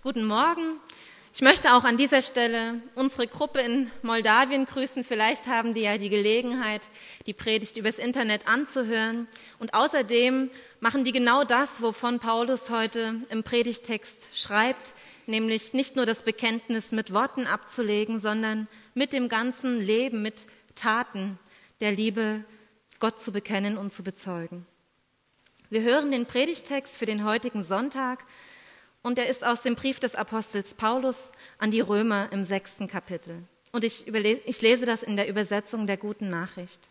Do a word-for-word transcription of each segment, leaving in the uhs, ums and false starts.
Guten Morgen. Ich möchte auch an dieser Stelle unsere Gruppe in Moldawien grüßen. Vielleicht haben die ja die Gelegenheit, die Predigt übers Internet anzuhören. Und außerdem machen die genau das, wovon Paulus heute im Predigtext schreibt, nämlich nicht nur das Bekenntnis mit Worten abzulegen, sondern mit dem ganzen Leben, mit Taten der Liebe Gott zu bekennen und zu bezeugen. Wir hören den Predigtext für den heutigen Sonntag und er ist aus dem Brief des Apostels Paulus an die Römer im sechsten Kapitel. Und ich, überle- ich lese das in der Übersetzung der Guten Nachricht.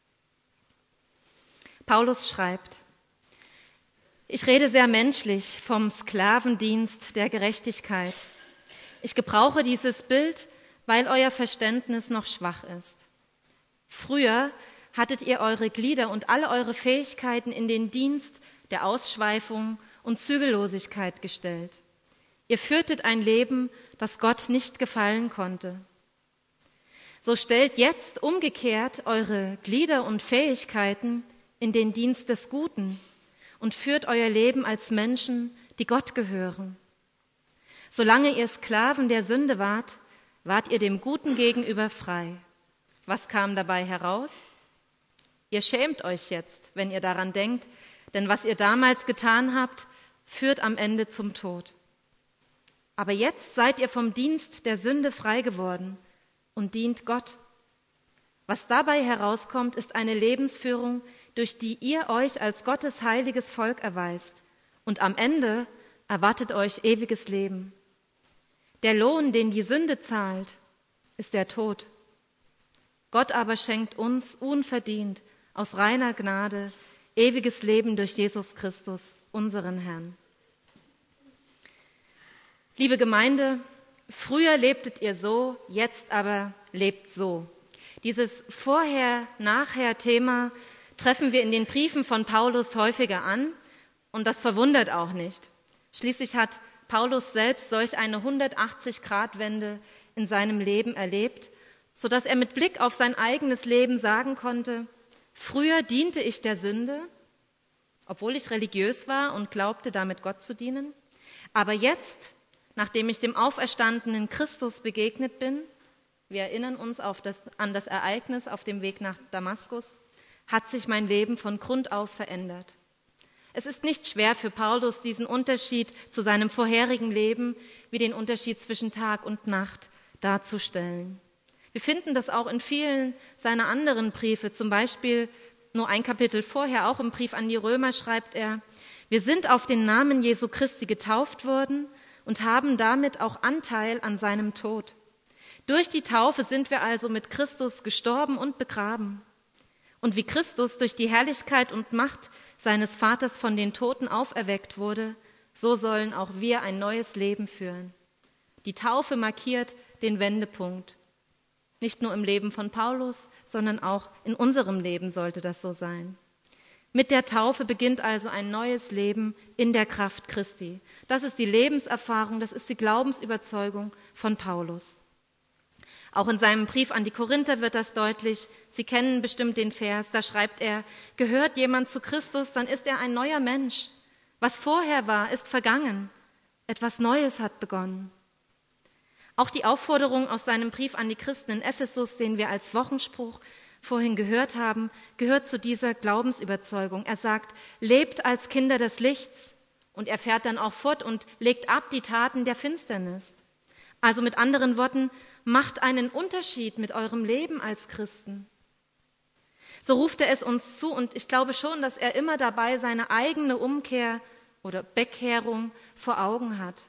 Paulus schreibt: Ich rede sehr menschlich vom Sklavendienst der Gerechtigkeit. Ich gebrauche dieses Bild, weil euer Verständnis noch schwach ist. Früher hattet ihr eure Glieder und alle eure Fähigkeiten in den Dienst der Ausschweifung und Zügellosigkeit gestellt. Ihr führtet ein Leben, das Gott nicht gefallen konnte. So stellt jetzt umgekehrt eure Glieder und Fähigkeiten in den Dienst des Guten und führt euer Leben als Menschen, die Gott gehören. Solange ihr Sklaven der Sünde wart, wart ihr dem Guten gegenüber frei. Was kam dabei heraus? Ihr schämt euch jetzt, wenn ihr daran denkt, denn was ihr damals getan habt, führt am Ende zum Tod. Aber jetzt seid ihr vom Dienst der Sünde frei geworden und dient Gott. Was dabei herauskommt, ist eine Lebensführung, durch die ihr euch als Gottes heiliges Volk erweist. Und am Ende erwartet euch ewiges Leben. Der Lohn, den die Sünde zahlt, ist der Tod. Gott aber schenkt uns unverdient aus reiner Gnade ewiges Leben durch Jesus Christus, unseren Herrn. Liebe Gemeinde, früher lebtet ihr so, jetzt aber lebt so. Dieses Vorher-Nachher-Thema treffen wir in den Briefen von Paulus häufiger an und das verwundert auch nicht. Schließlich hat Paulus selbst solch eine hundertachtzig-Grad-Wende in seinem Leben erlebt, sodass er mit Blick auf sein eigenes Leben sagen konnte: Früher diente ich der Sünde, obwohl ich religiös war und glaubte, damit Gott zu dienen. Aber jetzt, nachdem ich dem auferstandenen Christus begegnet bin, wir erinnern uns auf das, an das Ereignis auf dem Weg nach Damaskus, hat sich mein Leben von Grund auf verändert. Es ist nicht schwer für Paulus, diesen Unterschied zu seinem vorherigen Leben wie den Unterschied zwischen Tag und Nacht darzustellen. Wir finden das auch in vielen seiner anderen Briefe, zum Beispiel nur ein Kapitel vorher, auch im Brief an die Römer schreibt er: Wir sind auf den Namen Jesu Christi getauft worden und haben damit auch Anteil an seinem Tod. Durch die Taufe sind wir also mit Christus gestorben und begraben. Und wie Christus durch die Herrlichkeit und Macht seines Vaters von den Toten auferweckt wurde, so sollen auch wir ein neues Leben führen. Die Taufe markiert den Wendepunkt. Nicht nur im Leben von Paulus, sondern auch in unserem Leben sollte das so sein. Mit der Taufe beginnt also ein neues Leben in der Kraft Christi. Das ist die Lebenserfahrung, das ist die Glaubensüberzeugung von Paulus. Auch in seinem Brief an die Korinther wird das deutlich. Sie kennen bestimmt den Vers, da schreibt er: Gehört jemand zu Christus, dann ist er ein neuer Mensch. Was vorher war, ist vergangen. Etwas Neues hat begonnen. Auch die Aufforderung aus seinem Brief an die Christen in Ephesus, den wir als Wochenspruch vorhin gehört haben, gehört zu dieser Glaubensüberzeugung. Er sagt: Lebt als Kinder des Lichts. Und er fährt dann auch fort und legt ab die Taten der Finsternis. Also mit anderen Worten, macht einen Unterschied mit eurem Leben als Christen. So ruft er es uns zu und ich glaube schon, dass er immer dabei seine eigene Umkehr oder Bekehrung vor Augen hat.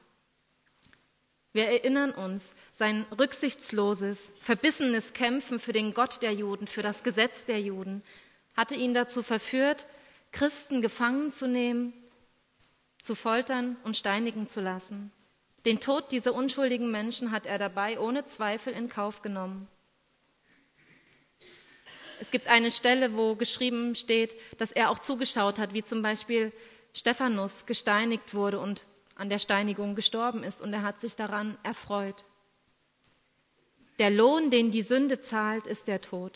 Wir erinnern uns, sein rücksichtsloses, verbissenes Kämpfen für den Gott der Juden, für das Gesetz der Juden, hatte ihn dazu verführt, Christen gefangen zu nehmen, zu foltern und steinigen zu lassen. Den Tod dieser unschuldigen Menschen hat er dabei ohne Zweifel in Kauf genommen. Es gibt eine Stelle, wo geschrieben steht, dass er auch zugeschaut hat, wie zum Beispiel Stephanus gesteinigt wurde und an der Steinigung gestorben ist, und er hat sich daran erfreut. Der Lohn, den die Sünde zahlt, ist der Tod.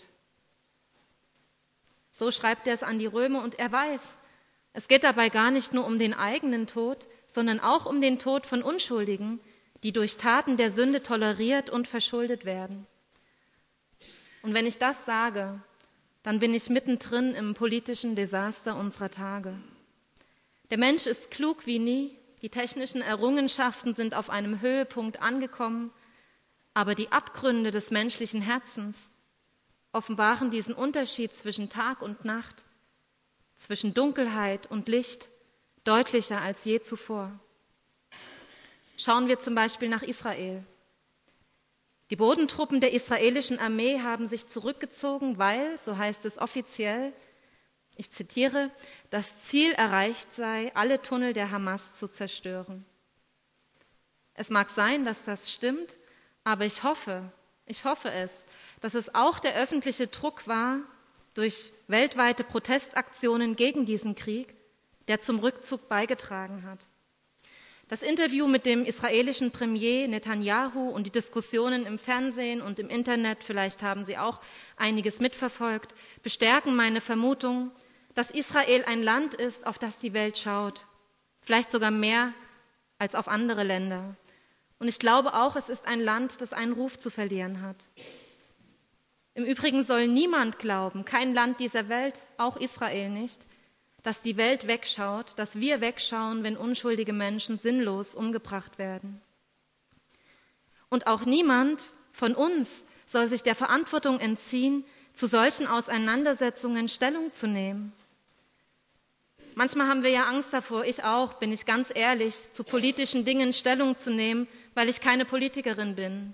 So schreibt er es an die Römer und er weiß, es geht dabei gar nicht nur um den eigenen Tod, sondern auch um den Tod von Unschuldigen, die durch Taten der Sünde toleriert und verschuldet werden. Und wenn ich das sage, dann bin ich mittendrin im politischen Desaster unserer Tage. Der Mensch ist klug wie nie, die technischen Errungenschaften sind auf einem Höhepunkt angekommen, aber die Abgründe des menschlichen Herzens offenbaren diesen Unterschied zwischen Tag und Nacht, zwischen Dunkelheit und Licht, deutlicher als je zuvor. Schauen wir zum Beispiel nach Israel. Die Bodentruppen der israelischen Armee haben sich zurückgezogen, weil, so heißt es offiziell, ich zitiere, das Ziel erreicht sei, alle Tunnel der Hamas zu zerstören. Es mag sein, dass das stimmt, aber ich hoffe, ich hoffe es, dass es auch der öffentliche Druck war durch weltweite Protestaktionen gegen diesen Krieg, der zum Rückzug beigetragen hat. Das Interview mit dem israelischen Premier Netanyahu und die Diskussionen im Fernsehen und im Internet, vielleicht haben Sie auch einiges mitverfolgt, bestärken meine Vermutung, dass Israel ein Land ist, auf das die Welt schaut, vielleicht sogar mehr als auf andere Länder. Und ich glaube auch, es ist ein Land, das einen Ruf zu verlieren hat. Im Übrigen soll niemand glauben, kein Land dieser Welt, auch Israel nicht, dass die Welt wegschaut, dass wir wegschauen, wenn unschuldige Menschen sinnlos umgebracht werden. Und auch niemand von uns soll sich der Verantwortung entziehen, zu solchen Auseinandersetzungen Stellung zu nehmen. Manchmal haben wir ja Angst davor, ich auch, bin ich ganz ehrlich, zu politischen Dingen Stellung zu nehmen, weil ich keine Politikerin bin.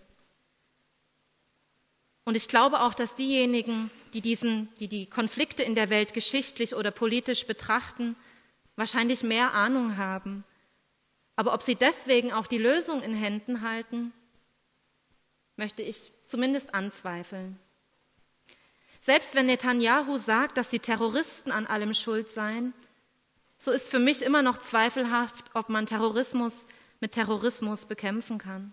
Und ich glaube auch, dass diejenigen, die, diesen, die die Konflikte in der Welt geschichtlich oder politisch betrachten, wahrscheinlich mehr Ahnung haben. Aber ob sie deswegen auch die Lösung in Händen halten, möchte ich zumindest anzweifeln. Selbst wenn Netanyahu sagt, dass die Terroristen an allem schuld seien, so ist für mich immer noch zweifelhaft, ob man Terrorismus mit Terrorismus bekämpfen kann.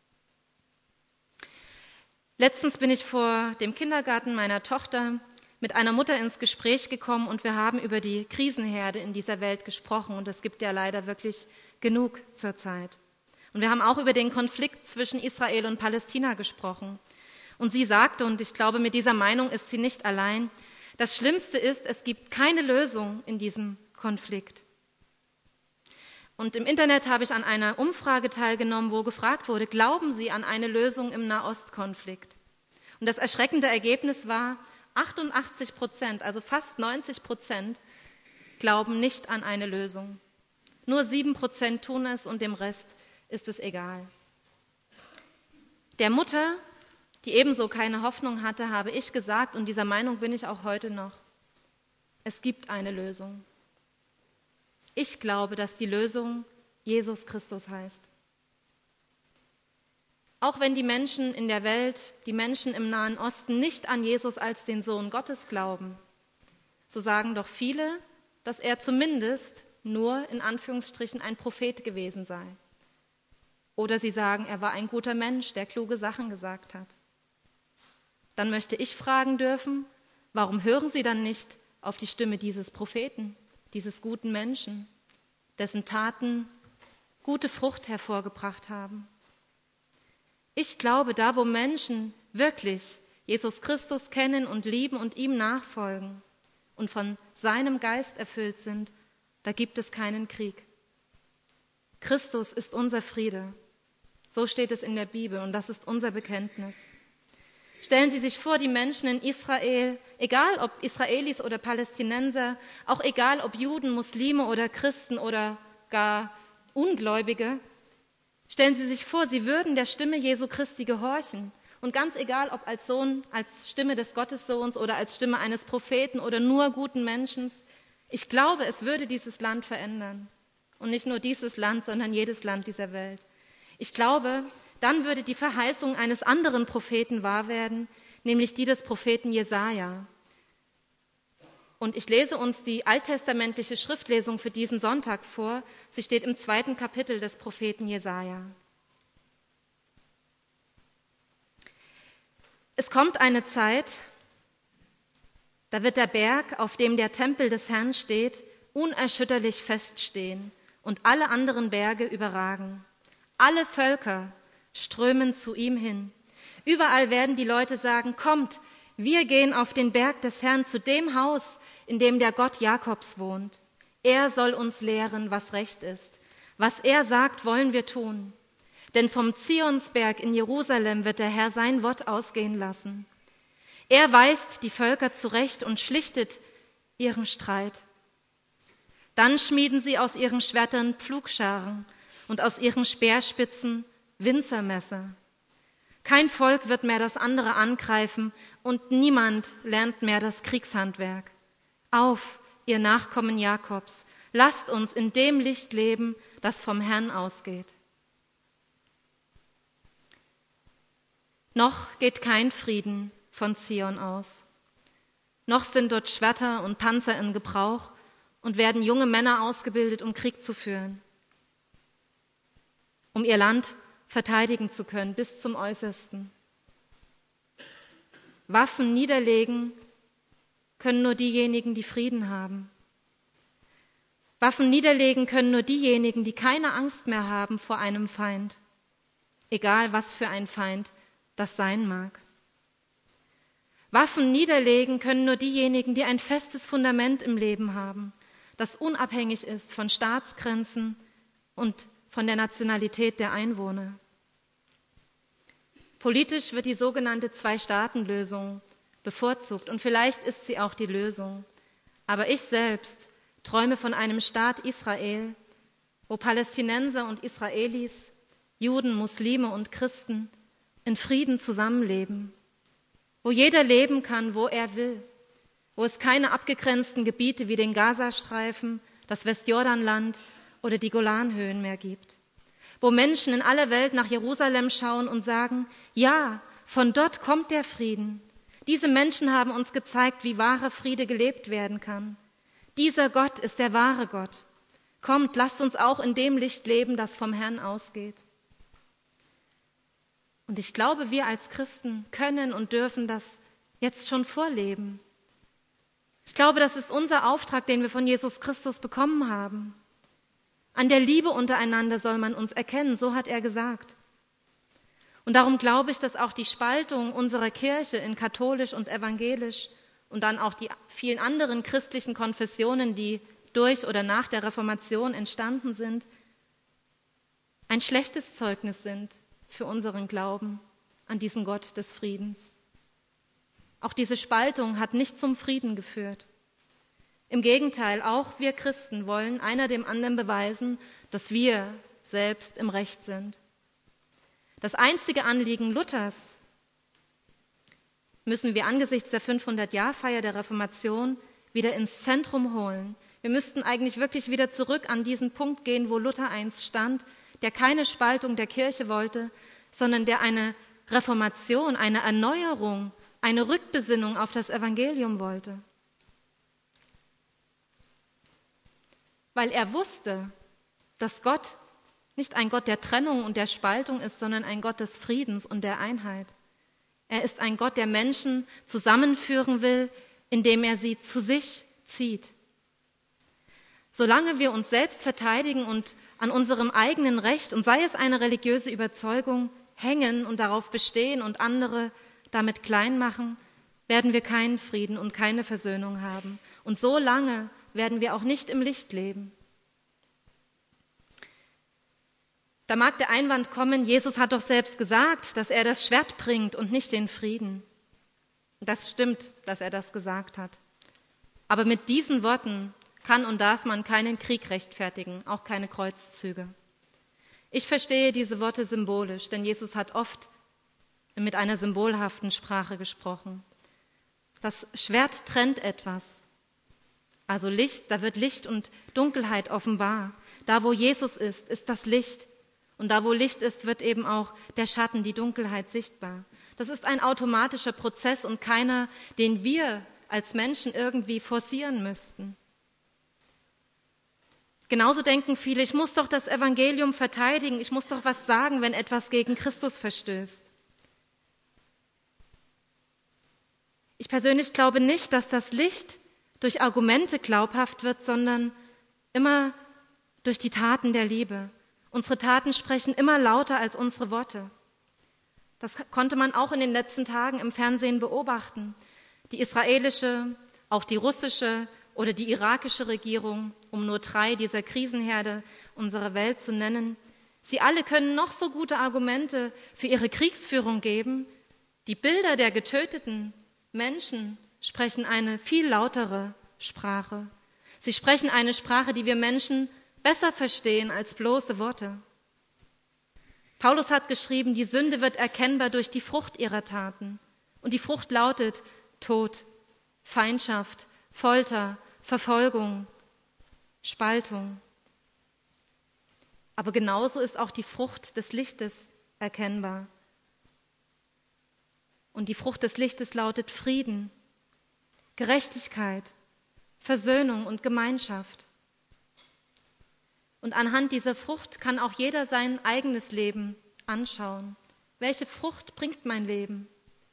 Letztens bin ich vor dem Kindergarten meiner Tochter mit einer Mutter ins Gespräch gekommen und wir haben über die Krisenherde in dieser Welt gesprochen und es gibt ja leider wirklich genug zurzeit. Und wir haben auch über den Konflikt zwischen Israel und Palästina gesprochen. Und sie sagte, und ich glaube, mit dieser Meinung ist sie nicht allein, das Schlimmste ist, es gibt keine Lösung in diesem Konflikt. Und im Internet habe ich an einer Umfrage teilgenommen, wo gefragt wurde, glauben Sie an eine Lösung im Nahostkonflikt? Und das erschreckende Ergebnis war, achtundachtzig Prozent, also fast neunzig Prozent, glauben nicht an eine Lösung. Nur sieben Prozent tun es und dem Rest ist es egal. Der Mutter, die ebenso keine Hoffnung hatte, habe ich gesagt, und dieser Meinung bin ich auch heute noch, es gibt eine Lösung. Ich glaube, dass die Lösung Jesus Christus heißt. Auch wenn die Menschen in der Welt, die Menschen im Nahen Osten nicht an Jesus als den Sohn Gottes glauben, so sagen doch viele, dass er zumindest nur in Anführungsstrichen ein Prophet gewesen sei. Oder sie sagen, er war ein guter Mensch, der kluge Sachen gesagt hat. Dann möchte ich fragen dürfen, warum hören sie dann nicht auf die Stimme dieses Propheten, dieses guten Menschen, dessen Taten gute Frucht hervorgebracht haben? Ich glaube, da wo Menschen wirklich Jesus Christus kennen und lieben und ihm nachfolgen und von seinem Geist erfüllt sind, da gibt es keinen Krieg. Christus ist unser Friede. So steht es in der Bibel und das ist unser Bekenntnis. Stellen Sie sich vor, die Menschen in Israel, egal ob Israelis oder Palästinenser, auch egal ob Juden, Muslime oder Christen oder gar Ungläubige, stellen Sie sich vor, sie würden der Stimme Jesu Christi gehorchen. Und ganz egal, ob als Sohn, als Stimme des Gottessohns oder als Stimme eines Propheten oder nur guten Menschen, ich glaube, es würde dieses Land verändern. Und nicht nur dieses Land, sondern jedes Land dieser Welt. Ich glaube, dann würde die Verheißung eines anderen Propheten wahr werden, nämlich die des Propheten Jesaja. Und ich lese uns die alttestamentliche Schriftlesung für diesen Sonntag vor. Sie steht im zweiten Kapitel des Propheten Jesaja. Es kommt eine Zeit, da wird der Berg, auf dem der Tempel des Herrn steht, unerschütterlich feststehen und alle anderen Berge überragen. Alle Völker strömen zu ihm hin. Überall werden die Leute sagen, kommt, wir gehen auf den Berg des Herrn, zu dem Haus, in dem der Gott Jakobs wohnt. Er soll uns lehren, was recht ist. Was er sagt, wollen wir tun. Denn vom Zionsberg in Jerusalem wird der Herr sein Wort ausgehen lassen. Er weist die Völker zurecht und schlichtet ihren Streit. Dann schmieden sie aus ihren Schwertern Pflugscharen und aus ihren Speerspitzen Winzermesser. Kein Volk wird mehr das andere angreifen und niemand lernt mehr das Kriegshandwerk. Auf, ihr Nachkommen Jakobs, lasst uns in dem Licht leben, das vom Herrn ausgeht. Noch geht kein Frieden von Zion aus. Noch sind dort Schwerter und Panzer in Gebrauch und werden junge Männer ausgebildet, um Krieg zu führen, um ihr Land verteidigen zu können bis zum Äußersten. Waffen niederlegen können nur diejenigen, die Frieden haben. Waffen niederlegen können nur diejenigen, die keine Angst mehr haben vor einem Feind, egal was für ein Feind das sein mag. Waffen niederlegen können nur diejenigen, die ein festes Fundament im Leben haben, das unabhängig ist von Staatsgrenzen und von der Nationalität der Einwohner. Politisch wird die sogenannte Zwei-Staaten-Lösung bevorzugt und vielleicht ist sie auch die Lösung. Aber ich selbst träume von einem Staat Israel, wo Palästinenser und Israelis, Juden, Muslime und Christen in Frieden zusammenleben, wo jeder leben kann, wo er will, wo es keine abgegrenzten Gebiete wie den Gazastreifen, das Westjordanland oder die Golanhöhen mehr gibt, wo Menschen in aller Welt nach Jerusalem schauen und sagen, ja, von dort kommt der Frieden. Diese Menschen haben uns gezeigt, wie wahrer Friede gelebt werden kann. Dieser Gott ist der wahre Gott. Kommt, lasst uns auch in dem Licht leben, das vom Herrn ausgeht. Und ich glaube, wir als Christen können und dürfen das jetzt schon vorleben. Ich glaube, das ist unser Auftrag, den wir von Jesus Christus bekommen haben. An der Liebe untereinander soll man uns erkennen, so hat er gesagt. Und darum glaube ich, dass auch die Spaltung unserer Kirche in katholisch und evangelisch und dann auch die vielen anderen christlichen Konfessionen, die durch oder nach der Reformation entstanden sind, ein schlechtes Zeugnis sind für unseren Glauben an diesen Gott des Friedens. Auch diese Spaltung hat nicht zum Frieden geführt. Im Gegenteil, auch wir Christen wollen einer dem anderen beweisen, dass wir selbst im Recht sind. Das einzige Anliegen Luthers müssen wir angesichts der fünfhundert-Jahr-Feier der Reformation wieder ins Zentrum holen. Wir müssten eigentlich wirklich wieder zurück an diesen Punkt gehen, wo Luther einst stand, der keine Spaltung der Kirche wollte, sondern der eine Reformation, eine Erneuerung, eine Rückbesinnung auf das Evangelium wollte. Weil er wusste, dass Gott nicht ein Gott der Trennung und der Spaltung ist, sondern ein Gott des Friedens und der Einheit. Er ist ein Gott, der Menschen zusammenführen will, indem er sie zu sich zieht. Solange wir uns selbst verteidigen und an unserem eigenen Recht, und sei es eine religiöse Überzeugung, hängen und darauf bestehen und andere damit klein machen, werden wir keinen Frieden und keine Versöhnung haben. Und so lange werden wir auch nicht im Licht leben. Da mag der Einwand kommen, Jesus hat doch selbst gesagt, dass er das Schwert bringt und nicht den Frieden. Das stimmt, dass er das gesagt hat. Aber mit diesen Worten kann und darf man keinen Krieg rechtfertigen, auch keine Kreuzzüge. Ich verstehe diese Worte symbolisch, denn Jesus hat oft mit einer symbolhaften Sprache gesprochen. Das Schwert trennt etwas. Also Licht, da wird Licht und Dunkelheit offenbar. Da, wo Jesus ist, ist das Licht. Und da, wo Licht ist, wird eben auch der Schatten, die Dunkelheit sichtbar. Das ist ein automatischer Prozess und keiner, den wir als Menschen irgendwie forcieren müssten. Genauso denken viele, ich muss doch das Evangelium verteidigen, ich muss doch was sagen, wenn etwas gegen Christus verstößt. Ich persönlich glaube nicht, dass das Licht durch Argumente glaubhaft wird, sondern immer durch die Taten der Liebe. Unsere Taten sprechen immer lauter als unsere Worte. Das konnte man auch in den letzten Tagen im Fernsehen beobachten. Die israelische, auch die russische oder die irakische Regierung, um nur drei dieser Krisenherde unserer Welt zu nennen, sie alle können noch so gute Argumente für ihre Kriegsführung geben. Die Bilder der getöteten Menschen sprechen eine viel lautere Sprache. Sie sprechen eine Sprache, die wir Menschen besser verstehen als bloße Worte. Paulus hat geschrieben, die Sünde wird erkennbar durch die Frucht ihrer Taten. Und die Frucht lautet Tod, Feindschaft, Folter, Verfolgung, Spaltung. Aber genauso ist auch die Frucht des Lichtes erkennbar. Und die Frucht des Lichtes lautet Frieden, Gerechtigkeit, Versöhnung und Gemeinschaft. Und anhand dieser Frucht kann auch jeder sein eigenes Leben anschauen. Welche Frucht bringt mein Leben?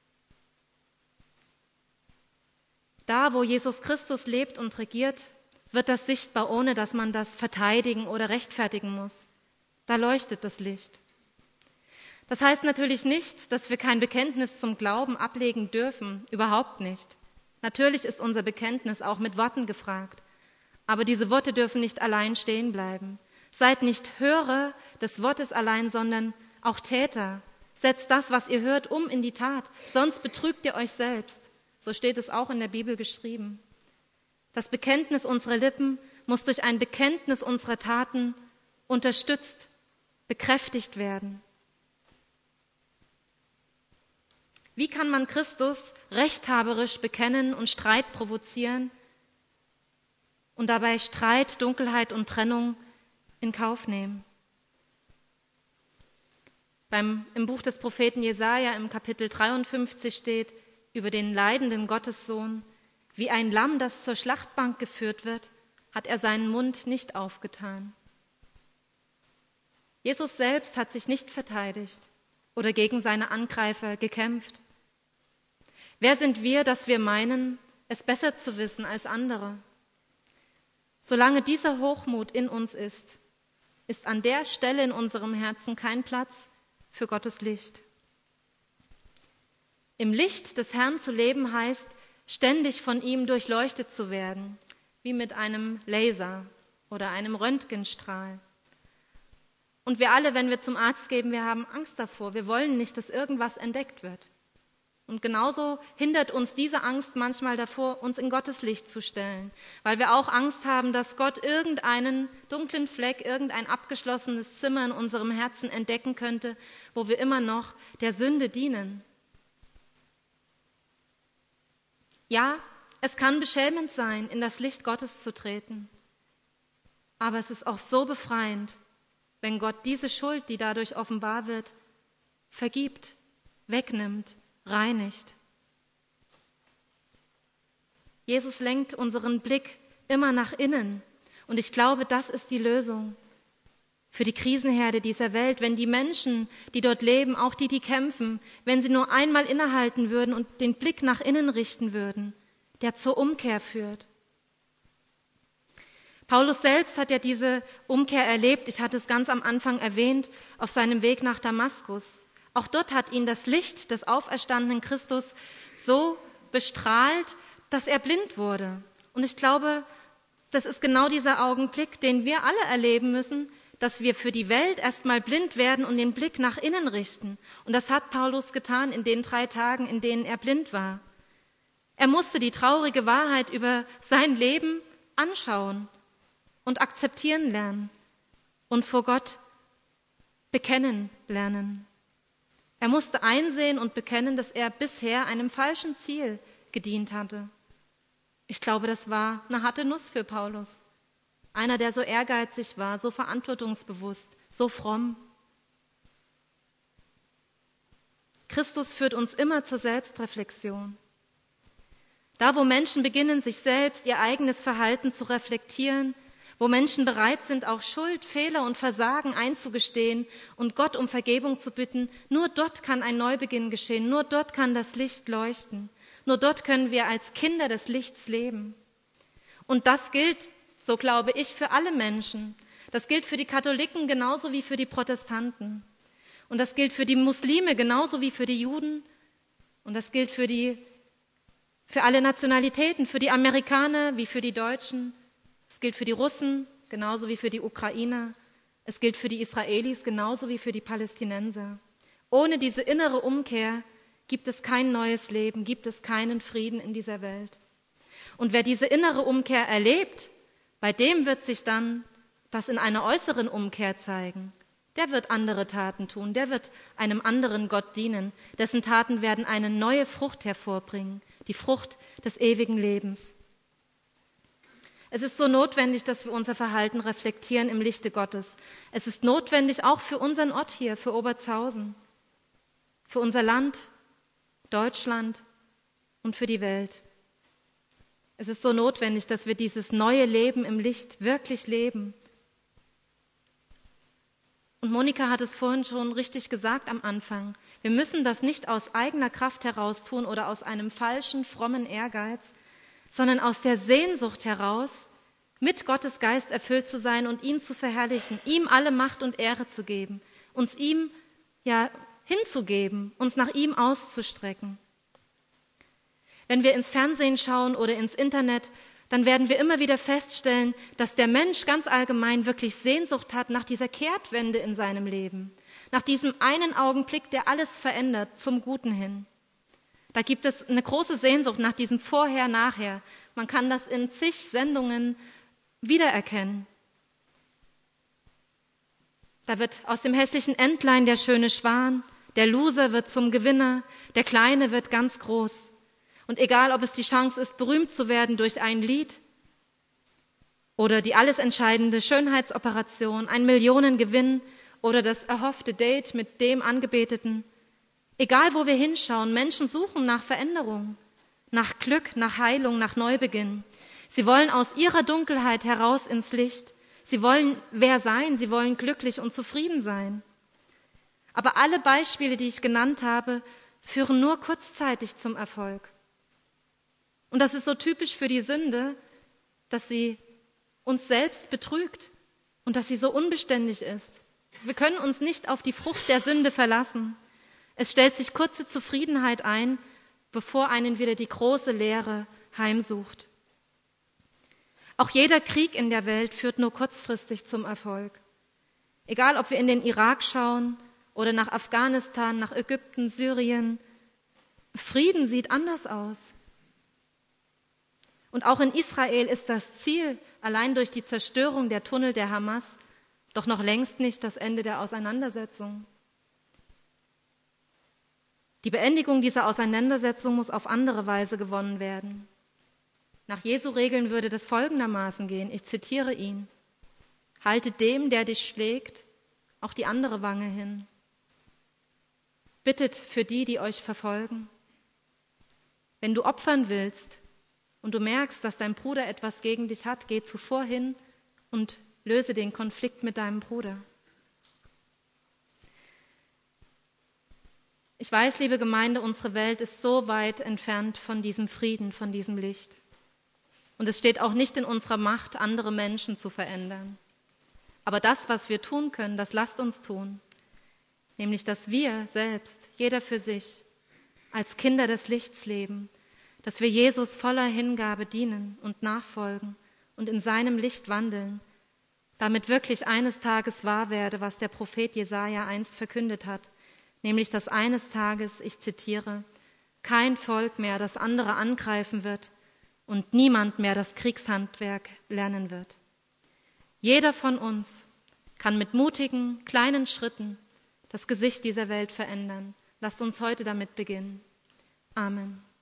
Da, wo Jesus Christus lebt und regiert, wird das sichtbar, ohne dass man das verteidigen oder rechtfertigen muss. Da leuchtet das Licht. Das heißt natürlich nicht, dass wir kein Bekenntnis zum Glauben ablegen dürfen, überhaupt nicht. Natürlich ist unser Bekenntnis auch mit Worten gefragt, aber diese Worte dürfen nicht allein stehen bleiben. Seid nicht Hörer des Wortes allein, sondern auch Täter. Setzt das, was ihr hört, um in die Tat, sonst betrügt ihr euch selbst. So steht es auch in der Bibel geschrieben. Das Bekenntnis unserer Lippen muss durch ein Bekenntnis unserer Taten unterstützt, bekräftigt werden. Wie kann man Christus rechthaberisch bekennen und Streit provozieren und dabei Streit, Dunkelheit und Trennung in Kauf nehmen? Beim, im Buch des Propheten Jesaja im Kapitel dreiundfünfzig steht über den leidenden Gottessohn: Wie ein Lamm, das zur Schlachtbank geführt wird, hat er seinen Mund nicht aufgetan. Jesus selbst hat sich nicht verteidigt oder gegen seine Angreifer gekämpft. Wer sind wir, dass wir meinen, es besser zu wissen als andere? Solange dieser Hochmut in uns ist, ist an der Stelle in unserem Herzen kein Platz für Gottes Licht. Im Licht des Herrn zu leben heißt, ständig von ihm durchleuchtet zu werden, wie mit einem Laser oder einem Röntgenstrahl. Und wir alle, wenn wir zum Arzt gehen, wir haben Angst davor. Wir wollen nicht, dass irgendwas entdeckt wird. Und genauso hindert uns diese Angst manchmal davor, uns in Gottes Licht zu stellen, weil wir auch Angst haben, dass Gott irgendeinen dunklen Fleck, irgendein abgeschlossenes Zimmer in unserem Herzen entdecken könnte, wo wir immer noch der Sünde dienen. Ja, es kann beschämend sein, in das Licht Gottes zu treten, aber es ist auch so befreiend, wenn Gott diese Schuld, die dadurch offenbar wird, vergibt, wegnimmt, reinigt. Jesus lenkt unseren Blick immer nach innen und ich glaube, das ist die Lösung für die Krisenherde dieser Welt, wenn die Menschen, die dort leben, auch die, die kämpfen, wenn sie nur einmal innehalten würden und den Blick nach innen richten würden, der zur Umkehr führt. Paulus selbst hat ja diese Umkehr erlebt, ich hatte es ganz am Anfang erwähnt, auf seinem Weg nach Damaskus. Auch dort hat ihn das Licht des auferstandenen Christus so bestrahlt, dass er blind wurde. Und ich glaube, das ist genau dieser Augenblick, den wir alle erleben müssen, dass wir für die Welt erstmal blind werden und den Blick nach innen richten. Und das hat Paulus getan in den drei Tagen, in denen er blind war. Er musste die traurige Wahrheit über sein Leben anschauen und akzeptieren lernen und vor Gott bekennen lernen. Er musste einsehen und bekennen, dass er bisher einem falschen Ziel gedient hatte. Ich glaube, das war eine harte Nuss für Paulus. Einer, der so ehrgeizig war, so verantwortungsbewusst, so fromm. Christus führt uns immer zur Selbstreflexion. Da, wo Menschen beginnen, sich selbst, ihr eigenes Verhalten zu reflektieren, wo Menschen bereit sind, auch Schuld, Fehler und Versagen einzugestehen und Gott um Vergebung zu bitten, nur dort kann ein Neubeginn geschehen, nur dort kann das Licht leuchten, nur dort können wir als Kinder des Lichts leben. Und das gilt, so glaube ich, für alle Menschen. Das gilt für die Katholiken genauso wie für die Protestanten. Und das gilt für die Muslime genauso wie für die Juden. Und das gilt für die, für alle Nationalitäten, für die Amerikaner wie für die Deutschen. Es gilt für die Russen genauso wie für die Ukrainer. Es gilt für die Israelis genauso wie für die Palästinenser. Ohne diese innere Umkehr gibt es kein neues Leben, gibt es keinen Frieden in dieser Welt. Und wer diese innere Umkehr erlebt, bei dem wird sich dann das in einer äußeren Umkehr zeigen. Der wird andere Taten tun, der wird einem anderen Gott dienen, dessen Taten werden eine neue Frucht hervorbringen, die Frucht des ewigen Lebens. Es ist so notwendig, dass wir unser Verhalten reflektieren im Lichte Gottes. Es ist notwendig auch für unseren Ort hier, für Obertshausen, für unser Land, Deutschland und für die Welt. Es ist so notwendig, dass wir dieses neue Leben im Licht wirklich leben. Und Monika hat es vorhin schon richtig gesagt am Anfang. Wir müssen das nicht aus eigener Kraft heraus tun oder aus einem falschen, frommen Ehrgeiz, sondern aus der Sehnsucht heraus, mit Gottes Geist erfüllt zu sein und ihn zu verherrlichen, ihm alle Macht und Ehre zu geben, uns ihm ja hinzugeben, uns nach ihm auszustrecken. Wenn wir ins Fernsehen schauen oder ins Internet, dann werden wir immer wieder feststellen, dass der Mensch ganz allgemein wirklich Sehnsucht hat nach dieser Kehrtwende in seinem Leben, nach diesem einen Augenblick, der alles verändert, zum Guten hin. Da gibt es eine große Sehnsucht nach diesem Vorher, Nachher. Man kann das in zig Sendungen wiedererkennen. Da wird aus dem hässlichen Entlein der schöne Schwan, der Loser wird zum Gewinner, der Kleine wird ganz groß. Und egal, ob es die Chance ist, berühmt zu werden durch ein Lied oder die alles entscheidende Schönheitsoperation, ein Millionengewinn oder das erhoffte Date mit dem Angebeteten, egal wo wir hinschauen, Menschen suchen nach Veränderung, nach Glück, nach Heilung, nach Neubeginn. Sie wollen aus ihrer Dunkelheit heraus ins Licht. Sie wollen wer sein, sie wollen glücklich und zufrieden sein. Aber alle Beispiele, die ich genannt habe, führen nur kurzzeitig zum Erfolg. Und das ist so typisch für die Sünde, dass sie uns selbst betrügt und dass sie so unbeständig ist. Wir können uns nicht auf die Frucht der Sünde verlassen. Es stellt sich kurze Zufriedenheit ein, bevor einen wieder die große Leere heimsucht. Auch jeder Krieg in der Welt führt nur kurzfristig zum Erfolg. Egal, ob wir in den Irak schauen oder nach Afghanistan, nach Ägypten, Syrien, Frieden sieht anders aus. Und auch in Israel ist das Ziel, allein durch die Zerstörung der Tunnel der Hamas, doch noch längst nicht das Ende der Auseinandersetzung. Die Beendigung dieser Auseinandersetzung muss auf andere Weise gewonnen werden. Nach Jesu Regeln würde das folgendermaßen gehen, ich zitiere ihn: Haltet dem, der dich schlägt, auch die andere Wange hin. Bittet für die, die euch verfolgen. Wenn du opfern willst und du merkst, dass dein Bruder etwas gegen dich hat, geh zuvor hin und löse den Konflikt mit deinem Bruder. Ich weiß, liebe Gemeinde, unsere Welt ist so weit entfernt von diesem Frieden, von diesem Licht. Und es steht auch nicht in unserer Macht, andere Menschen zu verändern. Aber das, was wir tun können, das lasst uns tun. Nämlich, dass wir selbst, jeder für sich, als Kinder des Lichts leben, dass wir Jesus voller Hingabe dienen und nachfolgen und in seinem Licht wandeln, damit wirklich eines Tages wahr werde, was der Prophet Jesaja einst verkündet hat, nämlich, dass eines Tages, ich zitiere, kein Volk mehr das andere angreifen wird und niemand mehr das Kriegshandwerk lernen wird. Jeder von uns kann mit mutigen, kleinen Schritten das Gesicht dieser Welt verändern. Lasst uns heute damit beginnen. Amen.